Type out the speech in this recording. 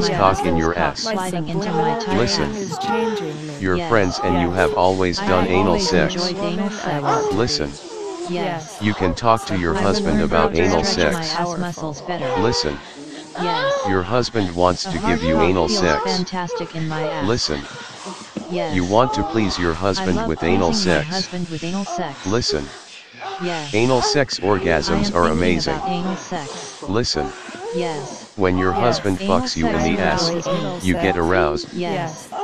his cock in your ass. Sliding into my tight Listen. ass. Your Yes. friends and you have always done anal always sex. enjoyed anal sex. Listen. Yes. You can talk to your I husband will learn how about to anal stretch my sex. ass muscles better. Listen. Yes. Your husband wants A to hard give you cock anal feels sex. fantastic in my ass. Listen. Yes. You want to please your I husband love with anal pleasing my sex. husband with anal sex. Listen. Yes. Anal sex I am orgasms are thinking amazing. about anal sex. Listen. Yes. When your husband Anal fucks you in sex the ass, enjoys me. you get aroused. Yes.